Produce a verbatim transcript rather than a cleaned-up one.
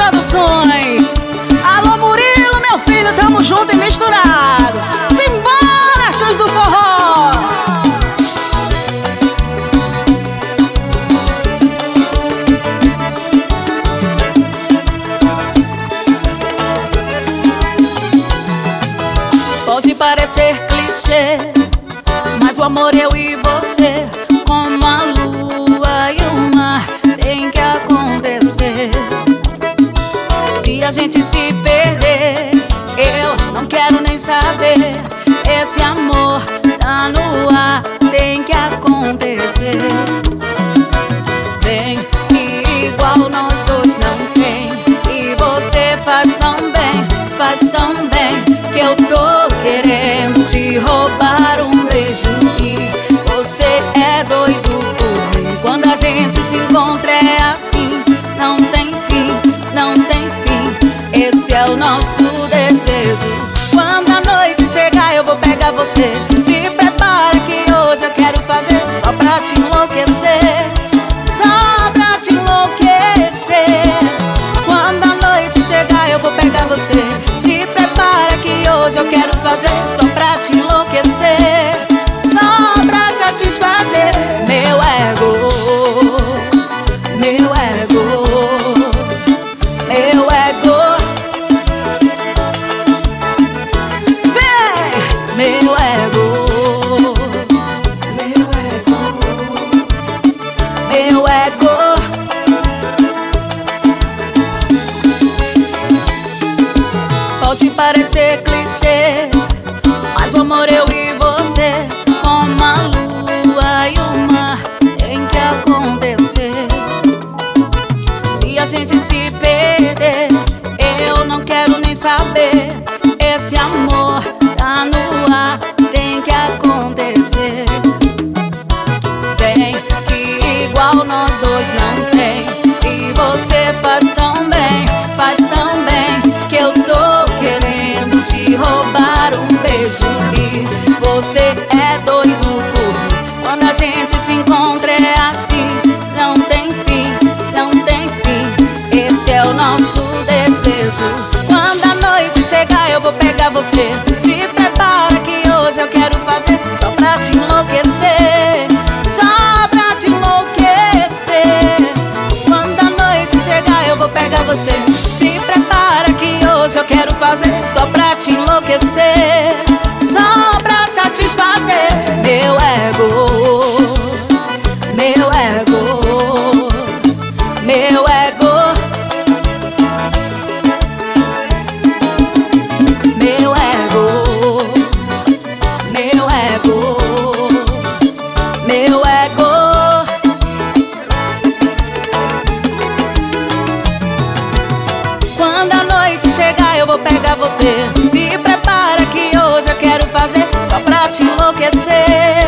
Produções. Alô Murilo, meu filho, tamo junto e misturado. Simbora, astros do forró. Pode parecer clichê, mas o amor eu e você, como a lua e o mar, tem que acontecer. Se a gente se perder, eu não quero nem saber. Esse amor tá no ar, tem que acontecer. Vem, que igual nós dois não tem. E você faz tão bem, faz tão bem, que eu tô querendo te roubar um beijo. E você é doido por mim. Quando a gente se encontra é assim, não tem fim, não tem fim. Esse é o nosso desejo. Quando a noite chegar eu vou pegar você. Se prepara que hoje eu quero fazer só pra te enlouquecer, só pra te enlouquecer. Quando a noite chegar eu vou pegar você. Se prepara que hoje eu quero fazer só pra te enlouquecer, só pra satisfazer meu ego, meu ego, meu ego. Vem, meu ego, meu ego, meu ego. Pode parecer clichê, mas o amor eu e você, como a lua e o mar, tem que acontecer. Se a gente se perder, eu não quero nem saber. Esse amor tá no ar, tem que acontecer. Vem, que igual nós dois não tem. E você faz tão bem, faz tão bem, que eu tô querendo te roubar um beijo. E você é doido por mim. Quando a gente se encontra é assim, não tem fim, não tem fim. Esse é o nosso desejo. Quando a noite chegar eu vou pegar você. Se prepara que hoje eu quero fazer só pra te enlouquecer, só pra te enlouquecer. Quando a noite chegar eu vou pegar você. Se prepara que hoje eu quero fazer só pra te enlouquecer, só pra satisfazer meu ego, meu ego, meu ego, meu ego, meu ego, meu ego. Quando a noite chegar eu vou pegar você. Se prepara que hoje eu quero fazer só pra te enlouquecer,